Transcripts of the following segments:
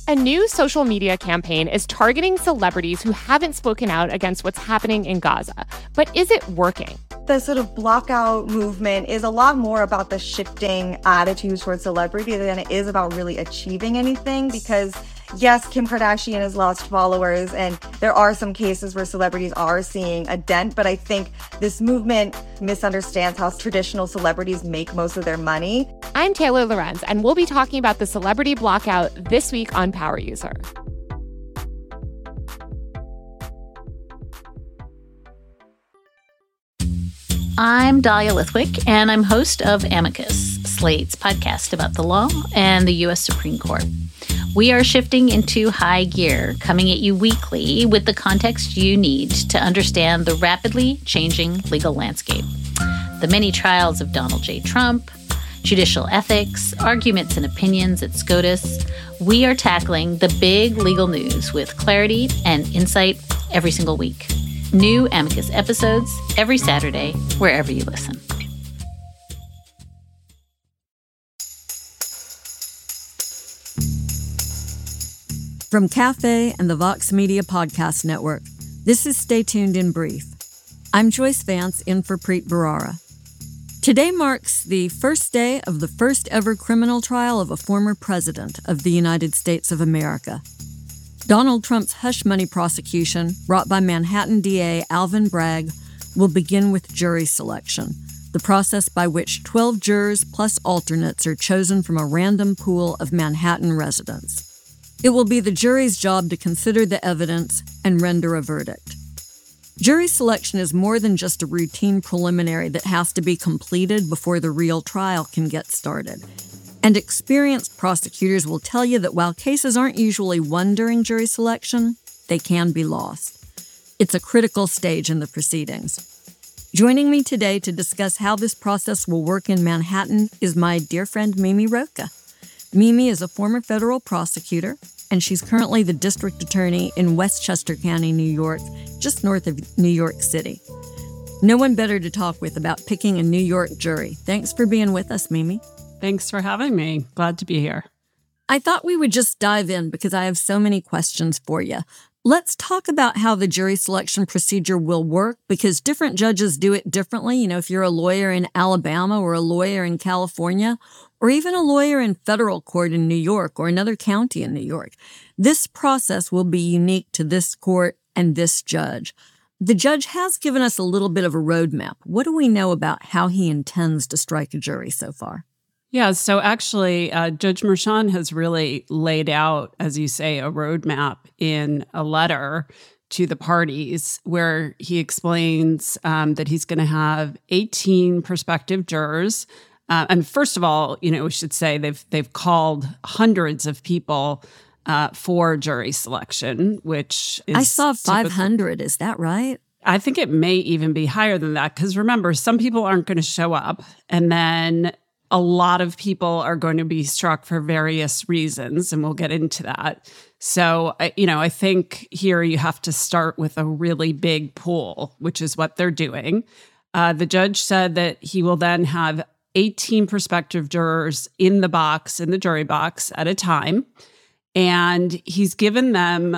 A new social media campaign is targeting celebrities who haven't spoken out against what's happening in Gaza. But is it working? The sort of blockout movement is a lot more about the shifting attitudes towards celebrity than it is about really achieving anything, because yes, Kim Kardashian has lost followers and there are some cases where celebrities are seeing a dent, but I think this movement misunderstands how traditional celebrities make most of their money. I'm Taylor Lorenz, and we'll be talking about the celebrity blockout this week on Power User. I'm Dahlia Lithwick, and I'm host of Amicus, Slate's podcast about the law and the U.S. Supreme Court. We are shifting into high gear, coming at you weekly with the context you need to understand the rapidly changing legal landscape. The many trials of Donald J. Trump, judicial ethics, arguments and opinions at SCOTUS. We are tackling the big legal news with clarity and insight every single week. New Amicus episodes every Saturday, wherever you listen. From Cafe and the Vox Media Podcast Network, this is Stay Tuned in Brief. I'm Joyce Vance, in for Preet Bharara. Today marks the first day of the first ever criminal trial of a former president of the United States of America. Donald Trump's hush money prosecution, brought by Manhattan DA Alvin Bragg, will begin with jury selection, the process by which 12 jurors plus alternates are chosen from a random pool of Manhattan residents. It will be the jury's job to consider the evidence and render a verdict. Jury selection is more than just a routine preliminary that has to be completed before the real trial can get started. And experienced prosecutors will tell you that while cases aren't usually won during jury selection, they can be lost. It's a critical stage in the proceedings. Joining me today to discuss how this process will work in Manhattan is my dear friend Mimi Rocah. Mimi is a former federal prosecutor, and she's currently the district attorney in Westchester County, New York, just north of New York City. No one better to talk with about picking a New York jury. Thanks for being with us, Mimi. Thanks for having me. Glad to be here. I thought we would just dive in because I have so many questions for you. Let's talk about how the jury selection procedure will work, because different judges do it differently. You know, if you're a lawyer in Alabama or a lawyer in California, or even a lawyer in federal court in New York or another county in New York, this process will be unique to this court and this judge. The judge has given us a little bit of a roadmap. What do we know about how he intends to strike a jury so far? Yeah, so actually, Judge Merchan has really laid out, as you say, a roadmap in a letter to the parties where he explains that he's going to have 18 prospective jurors. And first of all, you know, we should say they've called hundreds of people for jury selection, which is I saw 500. Is that right? I think it may even be higher than that, because remember, some people aren't going to show up, and then a lot of people are going to be struck for various reasons, and we'll get into that. So, you know, I think here you have to start with a really big pool, which is what they're doing. The judge said that he will then have 18 prospective jurors in the jury box at a time. And he's given them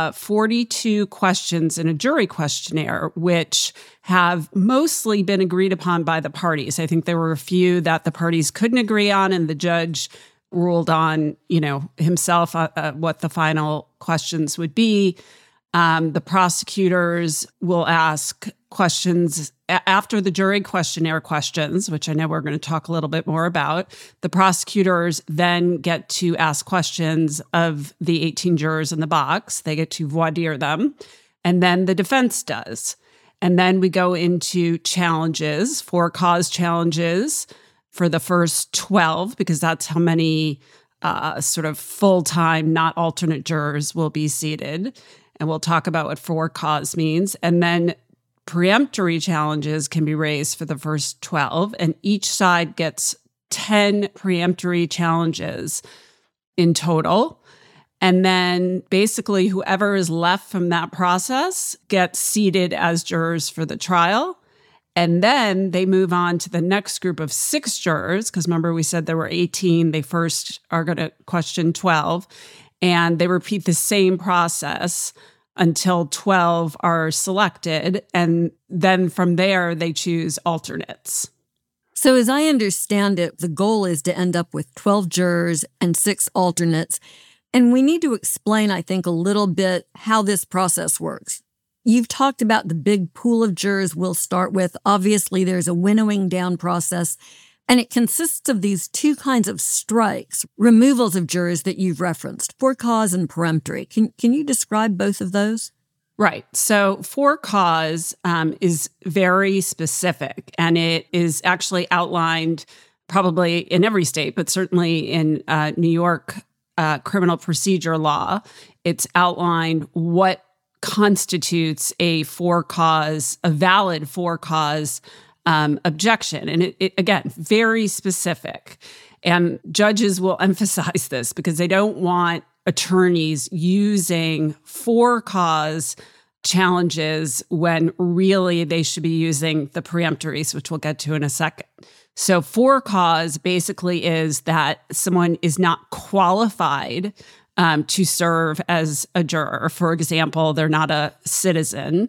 42 questions in a jury questionnaire, which have mostly been agreed upon by the parties. I think there were a few that the parties couldn't agree on, and the judge ruled on, you know, himself what the final questions would be. The prosecutors will ask questions after the jury questionnaire questions, which I know we're going to talk a little bit more about. The prosecutors then get to ask questions of the 18 jurors in the box. They get to voir dire them. And then the defense does. And then we go into challenges, for-cause challenges for the first 12, because that's how many sort of full-time, not alternate jurors will be seated. And we'll talk about what for-cause means. And then preemptory challenges can be raised for the first 12, and each side gets 10 preemptory challenges in total. And then basically whoever is left from that process gets seated as jurors for the trial. And then they move on to the next group of 6 jurors, because remember we said there were 18. They first are going to question 12. and they repeat the same process until 12 are selected. And then from there, they choose alternates. So as I understand it, the goal is to end up with 12 jurors and 6 alternates. And we need to explain, I think, a little bit how this process works. You've talked about the big pool of jurors we'll start with. Obviously, there's a winnowing down process, and it consists of these 2 kinds of strikes, removals of jurors that you've referenced, for cause and peremptory. Can you describe both of those? Right. So for cause is very specific, and it is actually outlined probably in every state, but certainly in New York criminal procedure law. It's outlined what constitutes a valid for cause objection. And it again, very specific. And judges will emphasize this because they don't want attorneys using for cause challenges when really they should be using the peremptories, which we'll get to in a second. So for cause basically is that someone is not qualified to serve as a juror. For example, they're not a citizen.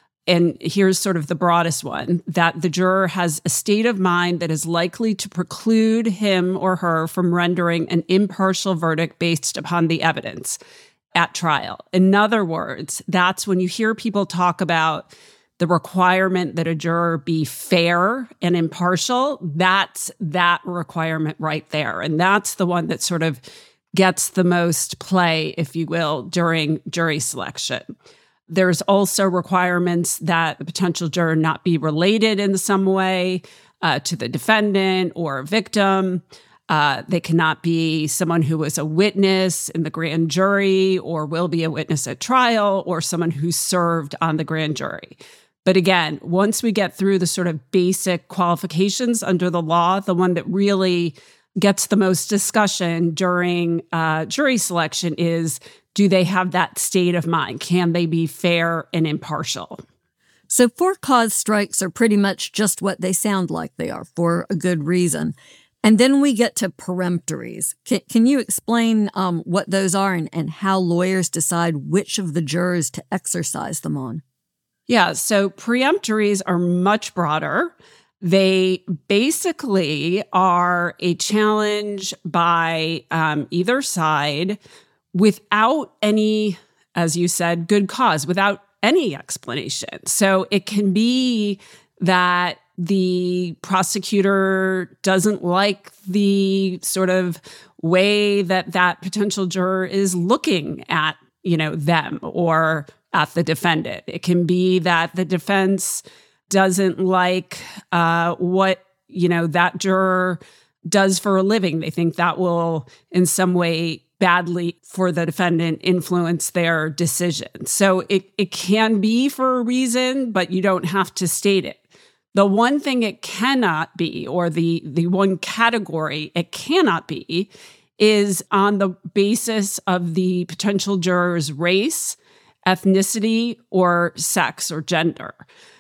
And here's sort of the broadest one, that the juror has a state of mind that is likely to preclude him or her from rendering an impartial verdict based upon the evidence at trial. In other words, that's when you hear people talk about the requirement that a juror be fair and impartial. That's that requirement right there. And that's the one that sort of gets the most play, if you will, during jury selection. There's also requirements that the potential juror not be related in some way to the defendant or victim. They cannot be someone who was a witness in the grand jury or will be a witness at trial, or someone who served on the grand jury. But again, once we get through the sort of basic qualifications under the law, the one that really gets the most discussion during jury selection is, do they have that state of mind? Can they be fair and impartial? So for cause strikes are pretty much just what they sound like they are, for a good reason. And then we get to peremptories. Can you explain what those are and how lawyers decide which of the jurors to exercise them on? Yeah, so peremptories are much broader. They basically are a challenge by either side without any, as you said, good cause, without any explanation. So it can be that the prosecutor doesn't like the sort of way that that potential juror is looking at, them or at the defendant. It can be that the defense doesn't like what, that juror does for a living. They think that will in some way badly for the defendant influence their decision. So it can be for a reason, but you don't have to state it. The one thing it cannot be, or the one category it cannot be, is on the basis of the potential juror's race, ethnicity, or sex or gender.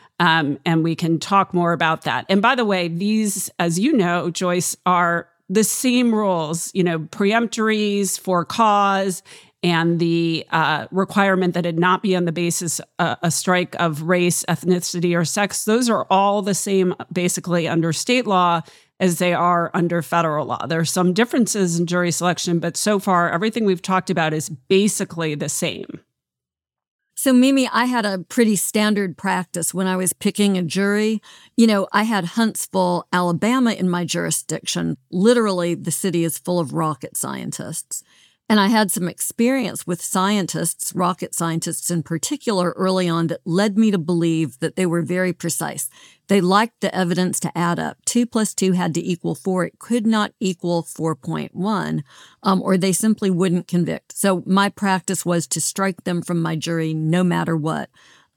And we can talk more about that. And by the way, these, as you know, Joyce, are the same rules, peremptories, for cause, and the requirement that it not be on the basis a strike of race, ethnicity, or sex. Those are all the same, basically, under state law as they are under federal law. There are some differences in jury selection, but so far, everything we've talked about is basically the same. So, Mimi, I had a pretty standard practice when I was picking a jury. I had Huntsville, Alabama in my jurisdiction. Literally, the city is full of rocket scientists. And I had some experience with scientists, rocket scientists in particular, early on that led me to believe that they were very precise. They liked the evidence to add up. 2 + 2 had to equal 4. It could not equal 4.1, or they simply wouldn't convict. So my practice was to strike them from my jury no matter what.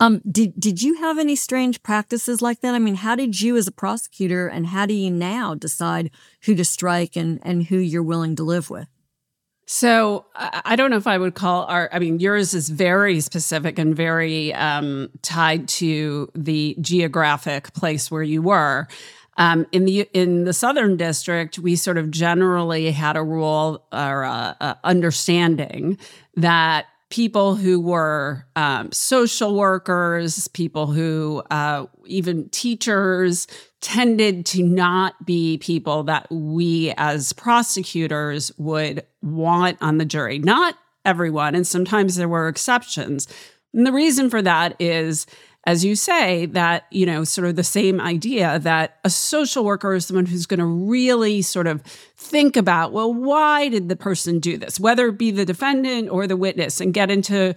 Did you have any strange practices like that? I mean, how did you as a prosecutor, and how do you now decide who to strike and who you're willing to live with? So I don't know if I would call yours is very specific and very tied to the geographic place where you were. In the Southern District, we sort of generally had a rule or a understanding that people who were social workers, people who even teachers, tended to not be people that we as prosecutors would want on the jury. Not everyone, and sometimes there were exceptions. And the reason for that is, as you say, that, sort of the same idea that a social worker is someone who's going to really sort of think about, well, why did the person do this, whether it be the defendant or the witness, and get into,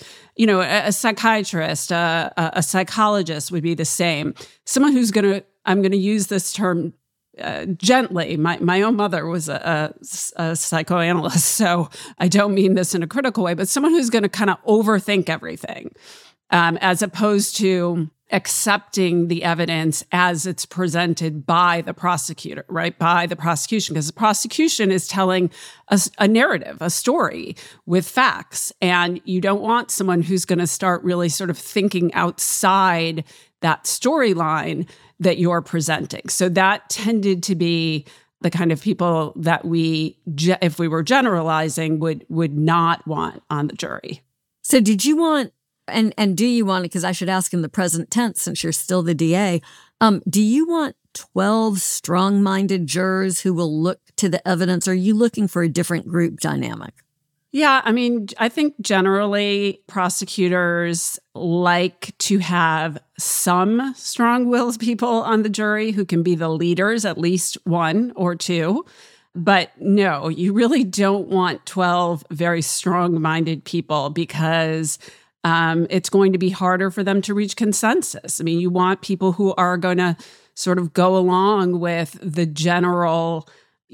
a psychiatrist, a psychologist would be the same. Someone who's I'm going to use this term gently. My own mother was a psychoanalyst, so I don't mean this in a critical way, but someone who's going to kind of overthink everything. As opposed to accepting the evidence as it's presented by the prosecutor, right? By the prosecution, because the prosecution is telling a narrative, a story with facts. And you don't want someone who's going to start really sort of thinking outside that storyline that you're presenting. So that tended to be the kind of people that we, if we were generalizing, would not want on the jury. So did you want, and do you want, because I should ask in the present tense since you're still the DA, do you want 12 strong-minded jurors who will look to the evidence? Or are you looking for a different group dynamic? Yeah, I mean, I think generally prosecutors like to have some strong-willed people on the jury who can be the leaders, at least one or two. But no, you really don't want 12 very strong-minded people because it's going to be harder for them to reach consensus. I mean, you want people who are going to sort of go along with the general,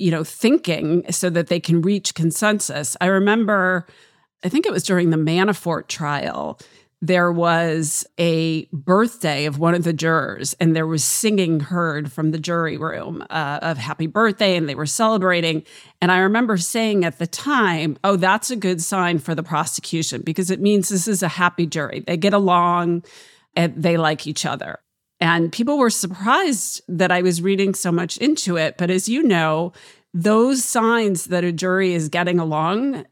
thinking so that they can reach consensus. I remember, I think it was during the Manafort trial, there was a birthday of one of the jurors, and there was singing heard from the jury room of happy birthday, and they were celebrating. And I remember saying at the time, oh, that's a good sign for the prosecution because it means this is a happy jury. They get along and they like each other. And people were surprised that I was reading so much into it. But as you know, those signs that a jury is getting along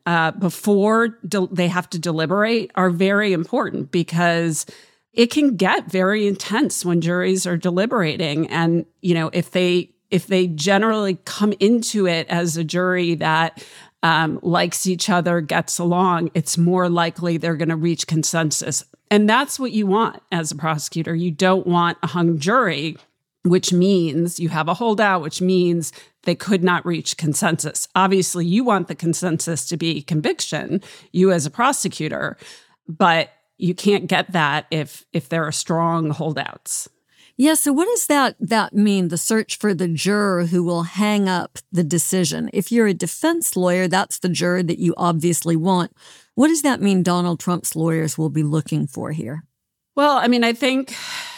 before they have to deliberate are very important because it can get very intense when juries are deliberating. And, if they generally come into it as a jury that likes each other, gets along, it's more likely they're going to reach consensus. And that's what you want as a prosecutor. You don't want a hung jury, which means you have a holdout, which means they could not reach consensus. Obviously, you want the consensus to be conviction, you as a prosecutor, but you can't get that if there are strong holdouts. Yeah, so what does that mean, the search for the juror who will hang up the decision? If you're a defense lawyer, that's the juror that you obviously want. What does that mean Donald Trump's lawyers will be looking for here? Well, I mean, I think,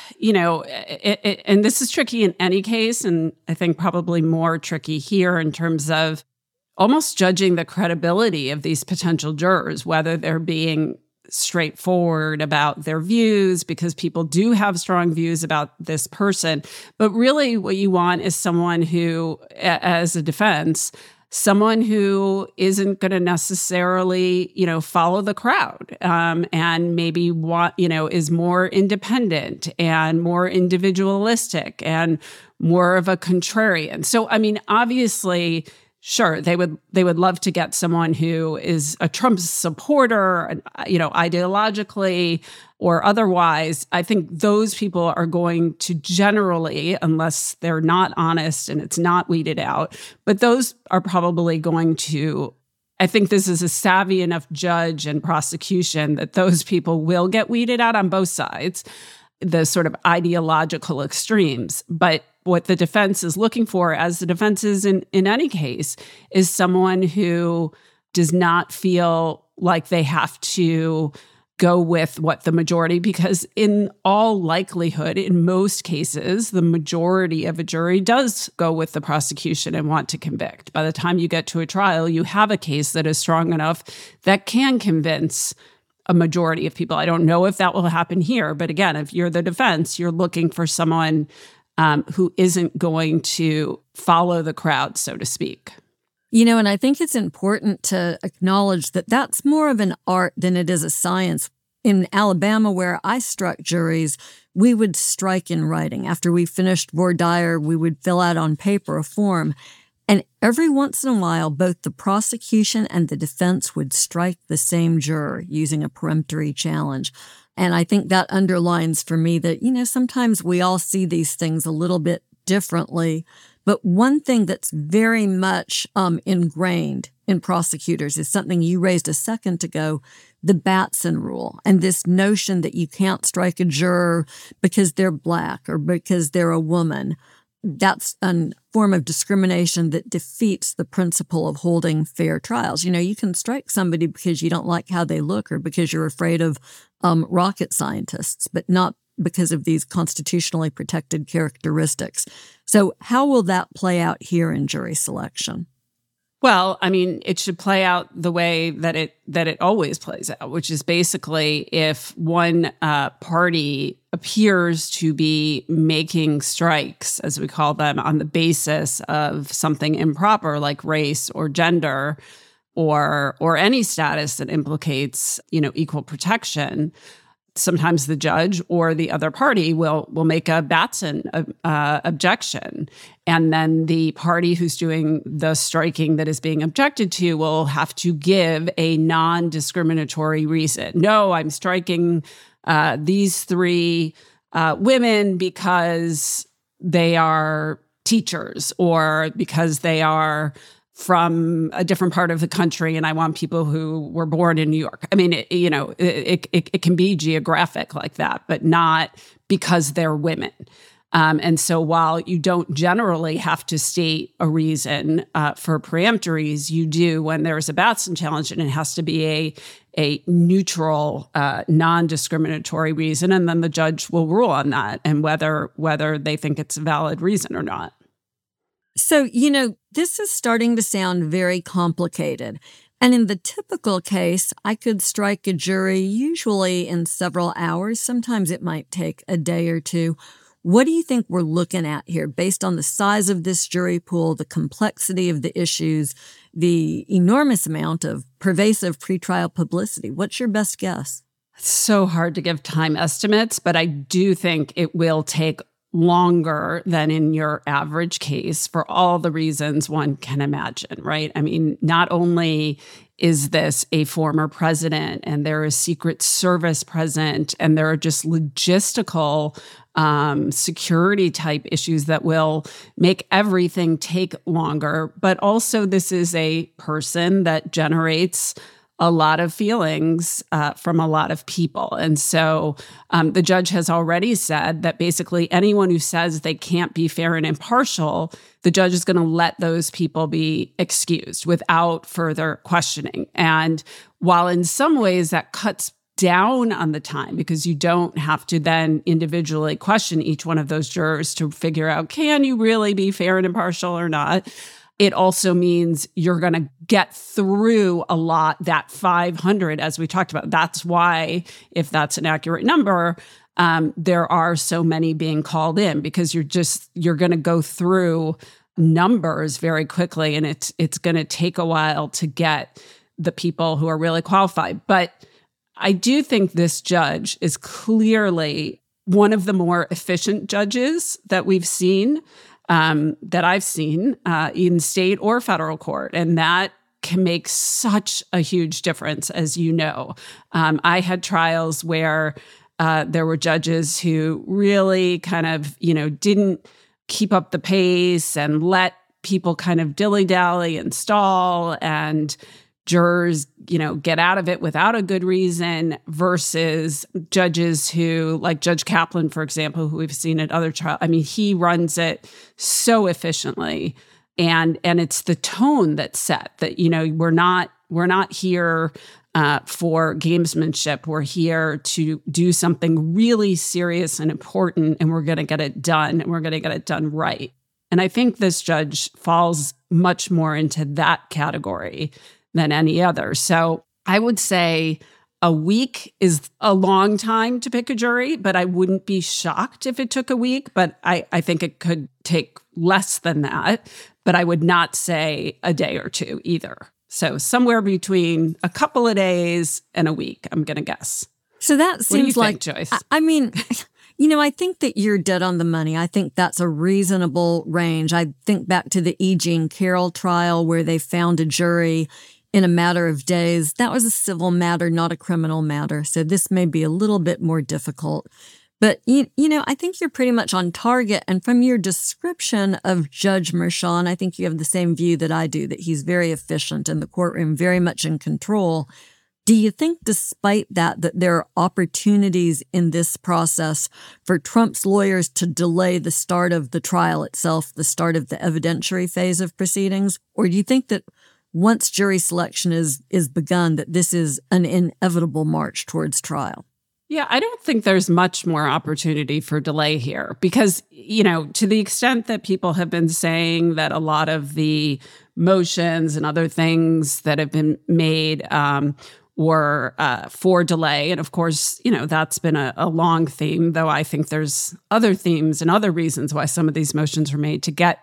and this is tricky in any case, and I think probably more tricky here in terms of almost judging the credibility of these potential jurors, whether they're being straightforward about their views, because people do have strong views about this person. But really what you want is someone who, as a defense, someone who isn't going to necessarily, follow the crowd and maybe is more independent and more individualistic and more of a contrarian. So, I mean, obviously, sure, they would love to get someone who is a Trump supporter, ideologically or otherwise. I think those people are going to generally, unless they're not honest and it's not weeded out, but those are probably going to, I think this is a savvy enough judge and prosecution that those people will get weeded out on both sides, the sort of ideological extremes. But what the defense is looking for, as the defense is in any case, is someone who does not feel like they have to go with what the majority, because in all likelihood, in most cases, the majority of a jury does go with the prosecution and want to convict. By the time you get to a trial, you have a case that is strong enough that can convince a majority of people. I don't know if that will happen here, but again, if you're the defense, you're looking for someone who isn't going to follow the crowd, so to speak. And I think it's important to acknowledge that that's more of an art than it is a science. In Alabama, where I struck juries, we would strike in writing. After we finished voir dire, we would fill out on paper a form. And every once in a while, both the prosecution and the defense would strike the same juror using a peremptory challenge. And I think that underlines for me that, sometimes we all see these things a little bit differently. But one thing that's very much ingrained in prosecutors is something you raised a second ago, the Batson rule, and this notion that you can't strike a juror because they're Black or because they're a woman. That's a form of discrimination that defeats the principle of holding fair trials. You can strike somebody because you don't like how they look or because you're afraid of rocket scientists, but not because of these constitutionally protected characteristics. So how will that play out here in jury selection? Well, it should play out the way that it always plays out, which is basically if one party appears to be making strikes, as we call them, on the basis of something improper like race or gender or any status that implicates, equal protection, sometimes the judge or the other party will make a Batson objection. And then the party who's doing the striking that is being objected to will have to give a non-discriminatory reason. No, I'm striking these three women because they are teachers or because they are from a different part of the country, and I want people who were born in New York. It can be geographic like that, but not because they're women. And so while you don't generally have to state a reason for preemptories, you do when there's a Batson challenge, and it has to be a neutral, non-discriminatory reason, and then the judge will rule on that and whether they think it's a valid reason or not. So, this is starting to sound very complicated. And in the typical case, I could strike a jury usually in several hours. Sometimes it might take a day or two. What do you think we're looking at here based on the size of this jury pool, the complexity of the issues, the enormous amount of pervasive pretrial publicity? What's your best guess? It's so hard to give time estimates, but I do think it will take longer than in your average case for all the reasons one can imagine, right? Not only is this a former president and there is Secret Service present and there are just logistical security type issues that will make everything take longer, but also this is a person that generates a lot of feelings from a lot of people. And so the judge has already said that basically anyone who says they can't be fair and impartial, the judge is going to let those people be excused without further questioning. And while in some ways that cuts down on the time because you don't have to then individually question each one of those jurors to figure out, can you really be fair and impartial or not? It also means you're going to get through a lot, that 500, as we talked about. That's why, if that's an accurate number, there are so many being called in because you're going to go through numbers very quickly, and it's going to take a while to get the people who are really qualified. But I do think this judge is clearly one of the more efficient judges that we've seen. That I've seen in state or federal court. And that can make such a huge difference, as you know. I had trials where there were judges who really kind of, didn't keep up the pace and let people kind of dilly-dally and stall and jurors, get out of it without a good reason versus judges who, like Judge Kaplan, for example, who we've seen at other trials. He runs it so efficiently. And it's the tone that's set that, we're not here for gamesmanship. We're here to do something really serious and important, and we're going to get it done, and we're going to get it done right. And I think this judge falls much more into that category than any other. So I would say a week is a long time to pick a jury, but I wouldn't be shocked if it took a week. But I think it could take less than that. But I would not say a day or two either. So somewhere between a couple of days and a week, I'm going to guess. So that seems like, Joyce? I mean, I think that you're dead on the money. I think that's a reasonable range. I think back to the E. Jean Carroll trial where they found a jury in a matter of days. That was a civil matter, not a criminal matter. So this may be a little bit more difficult. But, I think you're pretty much on target. And from your description of Judge Merchan, I think you have the same view that I do, that he's very efficient in the courtroom, very much in control. Do you think, despite that there are opportunities in this process for Trump's lawyers to delay the start of the trial itself, the start of the evidentiary phase of proceedings? Or do you think that once jury selection is begun, that this is an inevitable march towards trial? Yeah, I don't think there's much more opportunity for delay here because, to the extent that people have been saying that a lot of the motions and other things that have been made were for delay. And of course, that's been a long theme, though I think there's other themes and other reasons why some of these motions were made to get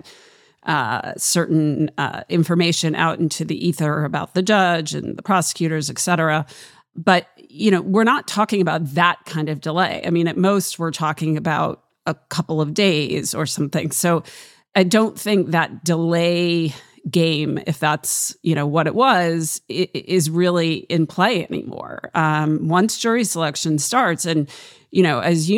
certain information out into the ether about the judge and the prosecutors, et cetera. But, we're not talking about that kind of delay. I mean, at most, we're talking about a couple of days or something. So I don't think that delay game, if that's, what it was, is really in play anymore. Once jury selection starts, and, as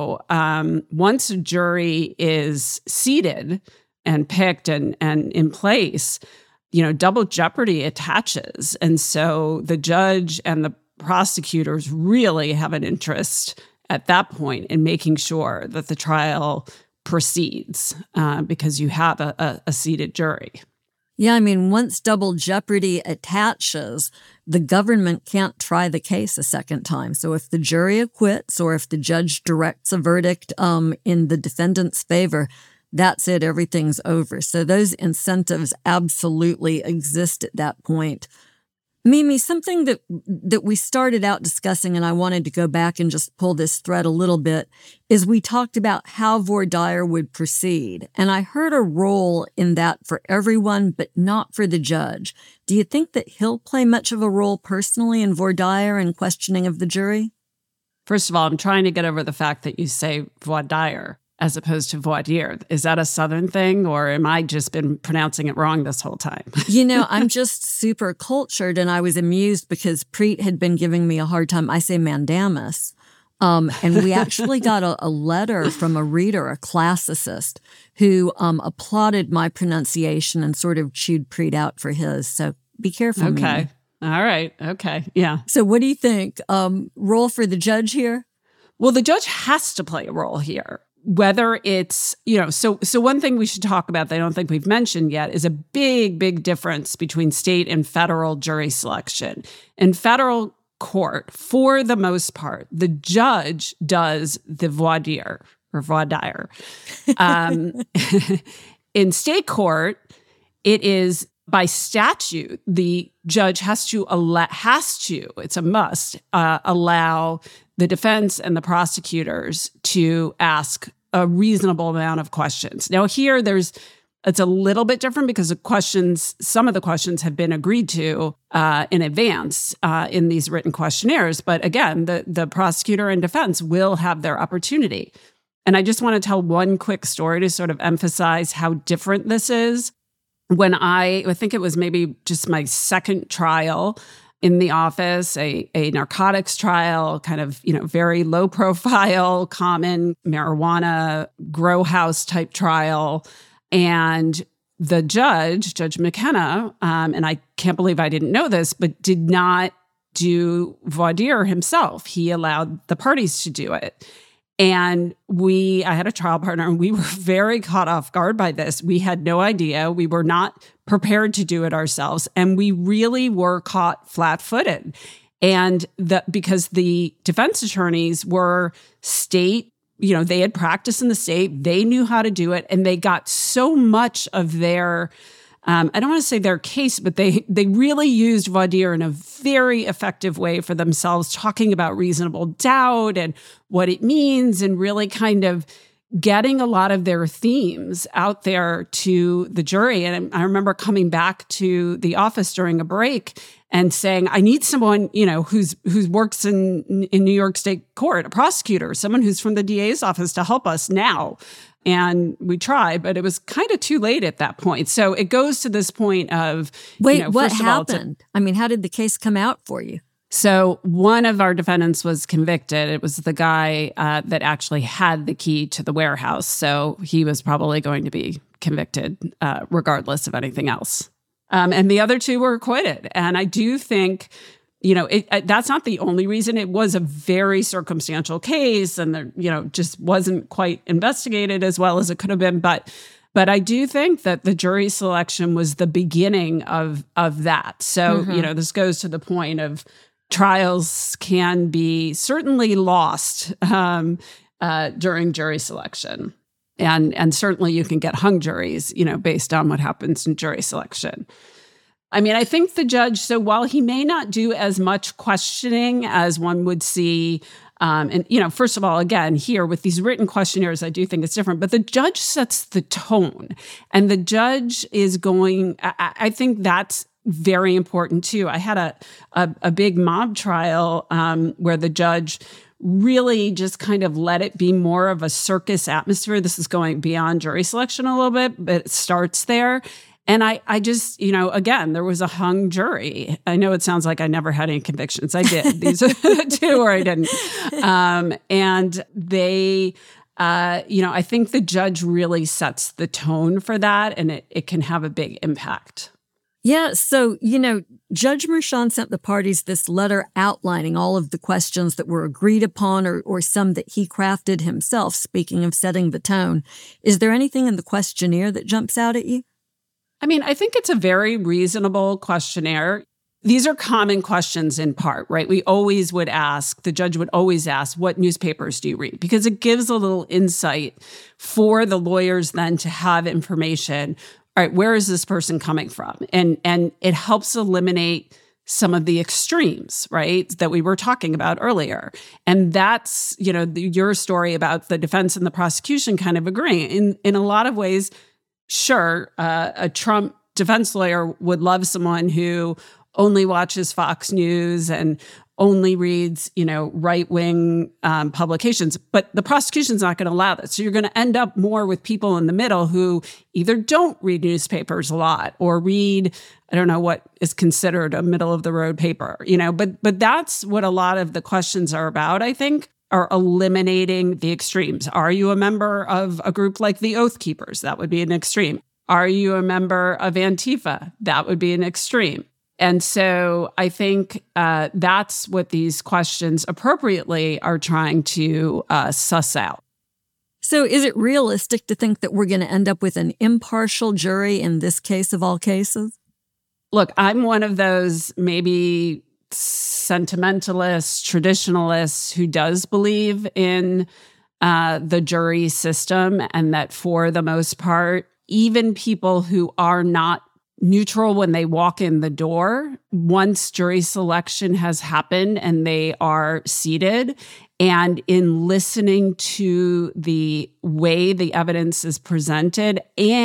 once a jury is seated and picked and in place, double jeopardy attaches. And so the judge and the prosecutors really have an interest at that point in making sure that the trial proceeds because you have a seated jury. Yeah, I mean, once double jeopardy attaches, the government can't try the case a second time. So if the jury acquits or if the judge directs a verdict in the defendant's favor, that's it, everything's over. So those incentives absolutely exist at that point. Mimi, something that we started out discussing, and I wanted to go back and just pull this thread a little bit, is we talked about how voir dire would proceed. And I heard a role in that for everyone, but not for the judge. Do you think that he'll play much of a role personally in voir dire and questioning of the jury? First of all, I'm trying to get over the fact that you say voir dire as opposed to voir dire. Is that a Southern thing, or am I just been pronouncing it wrong this whole time? I'm just super cultured, and I was amused because Preet had been giving me a hard time. I say mandamus. And we actually got a letter from a reader, a classicist, who applauded my pronunciation and sort of chewed Preet out for his. So be careful. Okay. Mimi. All right. Okay. Yeah. So what do you think? Role for the judge here? Well, the judge has to play a role here. Whether it's, so one thing we should talk about that I don't think we've mentioned yet is a big, big difference between state and federal jury selection. In federal court, for the most part, the judge does the voir dire or voir dire. In state court, it is by statute, the judge has to, it's a must, allow the defense and the prosecutors to ask a reasonable amount of questions. Now here, it's a little bit different because some of the questions have been agreed to in advance in these written questionnaires. But again, the prosecutor and defense will have their opportunity. And I just want to tell one quick story to sort of emphasize how different this is. When I think it was maybe just my second trial in the office, a narcotics trial, kind of, very low profile, common marijuana grow house type trial. And the Judge McKenna, and I can't believe I didn't know this, but did not do voir dire himself. He allowed the parties to do it. And I had a trial partner, and we were very caught off guard by this. We had no idea. We were not prepared to do it ourselves. And we really were caught flat-footed. And because the defense attorneys were state, they had practiced in the state, they knew how to do it, and they got so much of their I don't want to say their case, but they really used voir dire in a very effective way for themselves, talking about reasonable doubt and what it means, and really kind of getting a lot of their themes out there to the jury. And I remember coming back to the office during a break and saying, I need someone, who's works in New York State Court, a prosecutor, someone who's from the DA's office to help us now. And we tried, but it was kind of too late at that point. So it goes to this point of, what happened? How did the case come out for you? So one of our defendants was convicted. It was the guy that actually had the key to the warehouse. So he was probably going to be convicted regardless of anything else. And the other two were acquitted. And I do think, that's not the only reason. It was a very circumstantial case, and there, just wasn't quite investigated as well as it could have been. But I do think that the jury selection was the beginning of that. So, this goes to the point of trials can be certainly lost during jury selection. And certainly you can get hung juries, based on what happens in jury selection. I think the judge, so while he may not do as much questioning as one would see, first of all, again, here with these written questionnaires, I do think it's different, but the judge sets the tone, and the judge is I think that's very important too. I had a big mob trial where the judge really just kind of let it be more of a circus atmosphere. This is going beyond jury selection a little bit, but it starts there. And I just, again, there was a hung jury. I know it sounds like I never had any convictions. I did. These are the two where I didn't. And they, I think the judge really sets the tone for that, and it can have a big impact. Yeah. So, Judge Merchan sent the parties this letter outlining all of the questions that were agreed upon or some that he crafted himself, speaking of setting the tone. Is there anything in the questionnaire that jumps out at you? I think it's a very reasonable questionnaire. These are common questions in part, right? The judge would always ask, what newspapers do you read? Because it gives a little insight for the lawyers then to have information. All right, where is this person coming from? And it helps eliminate some of the extremes, right, that we were talking about earlier. And that's, your story about the defense and the prosecution kind of agreeing. In a lot of ways, sure, a Trump defense lawyer would love someone who only watches Fox News and only reads, right-wing publications. But the prosecution's not going to allow that. So you're going to end up more with people in the middle who either don't read newspapers a lot or read, I don't know what is considered a middle-of-the-road paper, But that's what a lot of the questions are about, I think, are eliminating the extremes. Are you a member of a group like the Oath Keepers? That would be an extreme. Are you a member of Antifa? That would be an extreme. And so I think that's what these questions appropriately are trying to suss out. So is it realistic to think that we're going to end up with an impartial jury in this case of all cases? Look, I'm one of those maybe sentimentalists, traditionalists who does believe in the jury system, and that for the most part, even people who are not neutral when they walk in the door, once jury selection has happened and they are seated, and in listening to the way the evidence is presented,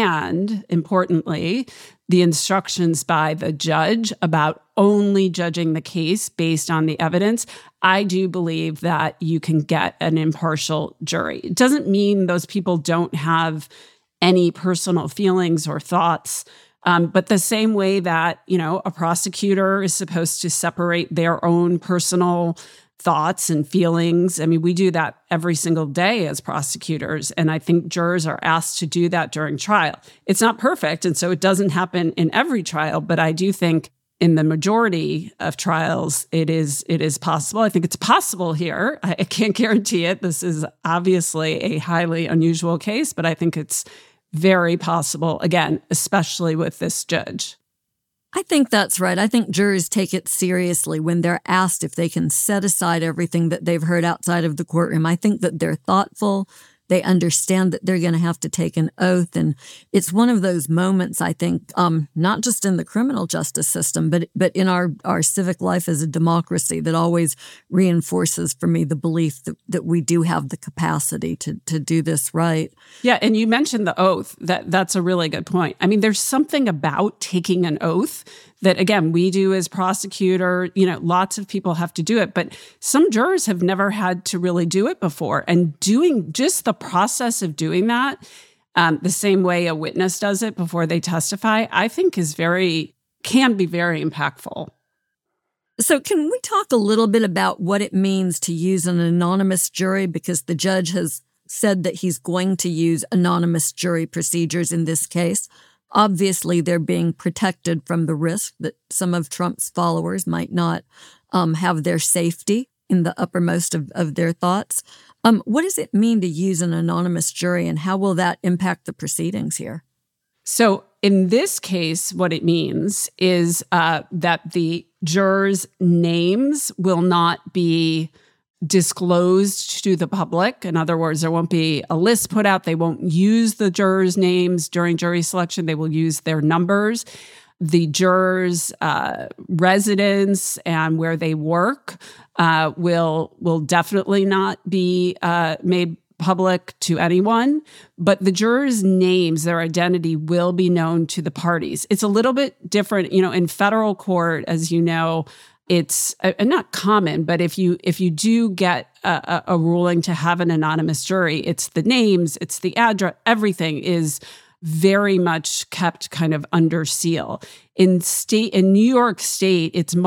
and importantly, the instructions by the judge about only judging the case based on the evidence, I do believe that you can get an impartial jury. It doesn't mean those people don't have any personal feelings or thoughts. But the same way that, a prosecutor is supposed to separate their own personal thoughts and feelings. We do that every single day as prosecutors. And I think jurors are asked to do that during trial. It's not perfect, and so it doesn't happen in every trial. But I do think in the majority of trials, it is possible. I think it's possible here. I can't guarantee it. This is obviously a highly unusual case, but I think it's very possible, again, especially with this judge. I think that's right. I think jurors take it seriously when they're asked if they can set aside everything that they've heard outside of the courtroom. I think that they're thoughtful, They understand that they're going to have to take an oath. And it's one of those moments, I think, not just in the criminal justice system, but in our civic life as a democracy, that always reinforces for me the belief that we do have the capacity to do this right. Yeah, and you mentioned the oath. That's a really good point. I mean, there's something about taking an oath that, again, we do as prosecutor. Lots of people have to do it, but some jurors have never had to really do it before. And doing just the process of doing that, the same way a witness does it before they testify, I think can be very impactful. So can we talk a little bit about what it means to use an anonymous jury? Because the judge has said that he's going to use anonymous jury procedures in this case. Obviously, they're being protected from the risk that some of Trump's followers might not have their safety in the uppermost of their thoughts. What does it mean to use an anonymous jury, and how will that impact the proceedings here? So in this case, what it means is that the jurors' names will not be disclosed to the public. In other words, there won't be a list put out. They won't use the jurors' names during jury selection. They will use their numbers. The jurors' residence and where they work will definitely not be made public to anyone, but the jurors' names, their identity, will be known to the parties. It's a little bit different, in federal court, as you know. It's not common, but if you do get a ruling to have an anonymous jury, it's the names, it's the address, everything is very much kept kind of under seal. In New York State,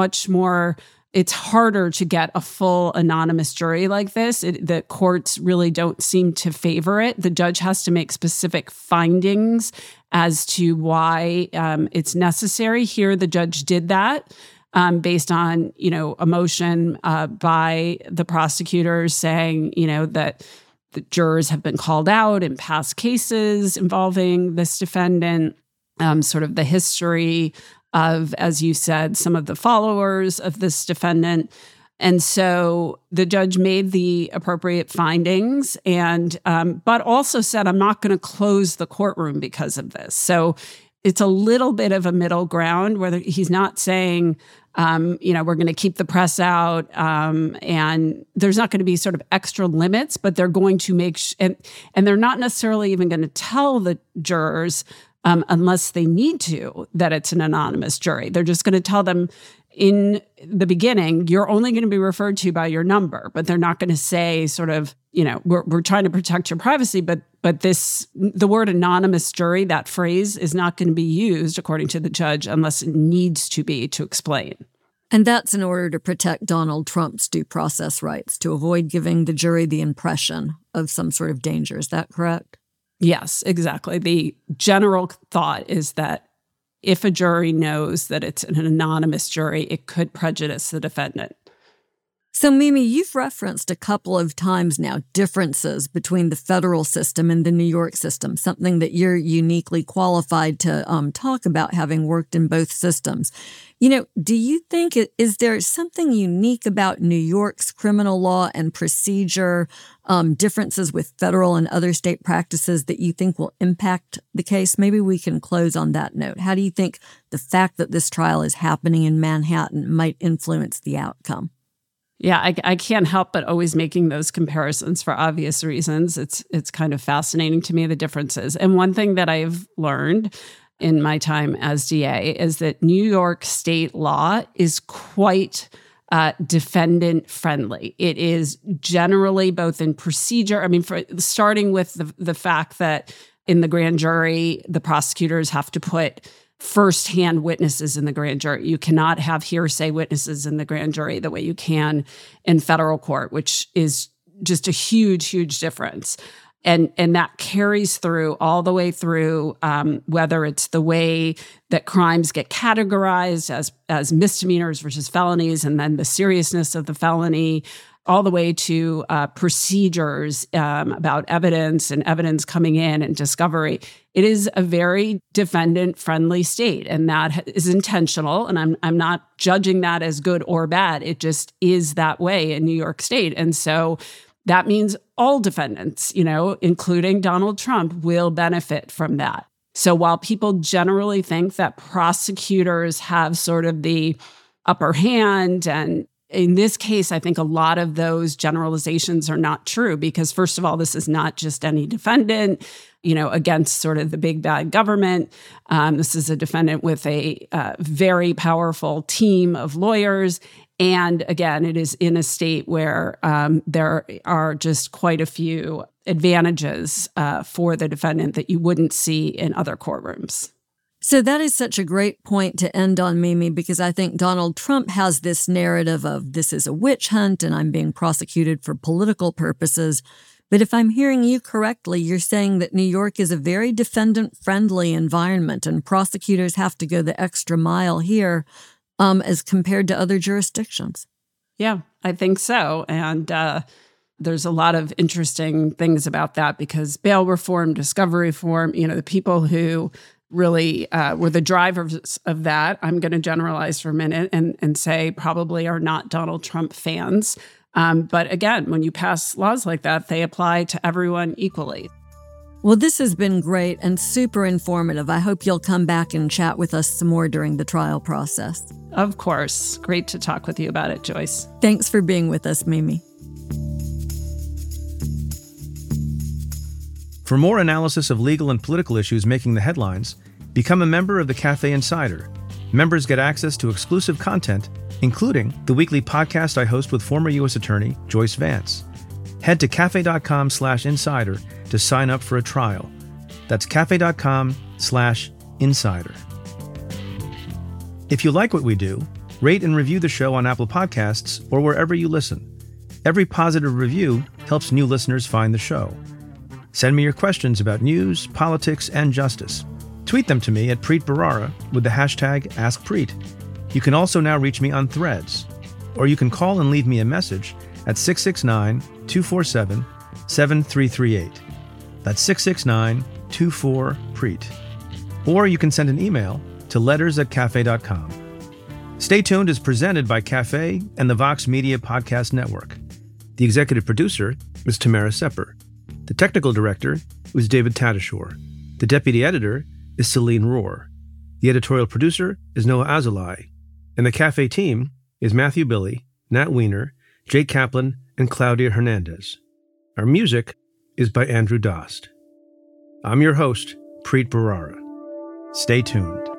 it's harder to get a full anonymous jury like this. The courts really don't seem to favor it. The judge has to make specific findings as to why it's necessary. Here, the judge did that. Based on, a motion by the prosecutors saying, that the jurors have been called out in past cases involving this defendant, sort of the history of, as you said, some of the followers of this defendant. And so the judge made the appropriate findings and but also said, I'm not going to close the courtroom because of this. So it's a little bit of a middle ground where he's not saying, we're going to keep the press out and there's not going to be sort of extra limits, but they're going to make and they're not necessarily even going to tell the jurors unless they need to that it's an anonymous jury. They're just going to tell them in the beginning, you're only going to be referred to by your number, but they're not going to say sort of, we're trying to protect your privacy, but the word anonymous jury, that phrase is not going to be used, according to the judge, unless it needs to be to explain. And that's in order to protect Donald Trump's due process rights, to avoid giving the jury the impression of some sort of danger. Is that correct? Yes, exactly. The general thought is that if a jury knows that it's an anonymous jury, it could prejudice the defendant. So, Mimi, you've referenced a couple of times now differences between the federal system and the New York system, something that you're uniquely qualified to talk about, having worked in both systems. Do you think, is there something unique about New York's criminal law and procedure, differences with federal and other state practices that you think will impact the case? Maybe we can close on that note. How do you think the fact that this trial is happening in Manhattan might influence the outcome? Yeah, I can't help but always making those comparisons for obvious reasons. It's kind of fascinating to me, the differences. And one thing that I've learned in my time as DA is that New York state law is quite defendant friendly. It is generally both in procedure. Starting with the fact that in the grand jury, the prosecutors have to put firsthand witnesses in the grand jury. You cannot have hearsay witnesses in the grand jury the way you can in federal court, which is just a huge, huge difference. And that carries through all the way through, whether it's the way that crimes get categorized as misdemeanors versus felonies, and then the seriousness of the felony, all the way to procedures about evidence and evidence coming in and discovery. It is a very defendant-friendly state, and that is intentional. And I'm not judging that as good or bad. It just is that way in New York State. And so that means all defendants, including Donald Trump, will benefit from that. So while people generally think that prosecutors have sort of the upper hand, and in this case, I think a lot of those generalizations are not true because, first of all, this is not just any defendant, against sort of the big bad government. This is a defendant with a very powerful team of lawyers. And again, it is in a state where there are just quite a few advantages for the defendant that you wouldn't see in other courtrooms. So that is such a great point to end on, Mimi, because I think Donald Trump has this narrative of this is a witch hunt and I'm being prosecuted for political purposes. But if I'm hearing you correctly, you're saying that New York is a very defendant-friendly environment and prosecutors have to go the extra mile here as compared to other jurisdictions. Yeah, I think so. And there's a lot of interesting things about that because bail reform, discovery reform, the people who really were the drivers of that, I'm going to generalize for a minute and say probably are not Donald Trump fans. But again, when you pass laws like that, they apply to everyone equally. Well, this has been great and super informative. I hope you'll come back and chat with us some more during the trial process. Of course. Great to talk with you about it, Joyce. Thanks for being with us, Mimi. For more analysis of legal and political issues making the headlines, become a member of the Cafe Insider. Members get access to exclusive content, including the weekly podcast I host with former U.S. Attorney Joyce Vance. Head to cafe.com/insider to sign up for a trial. That's cafe.com/insider. If you like what we do, rate and review the show on Apple Podcasts or wherever you listen. Every positive review helps new listeners find the show. Send me your questions about news, politics, and justice. Tweet them to me at Preet Bharara with the hashtag AskPreet. You can also now reach me on Threads, or you can call and leave me a message at 669-247-7338. That's 669-24-PREET. Or you can send an email to letters@cafe.com. Stay Tuned is presented by Cafe and the Vox Media Podcast Network. The executive producer is Tamara Sepper. The technical director was David Tadashore. The deputy editor is Celine Rohr. The editorial producer is Noah Azulai. And the Cafe team is Matthew Billy, Nat Weiner, Jake Kaplan, and Claudia Hernandez. Our music is by Andrew Dost. I'm your host, Preet Bharara. Stay tuned.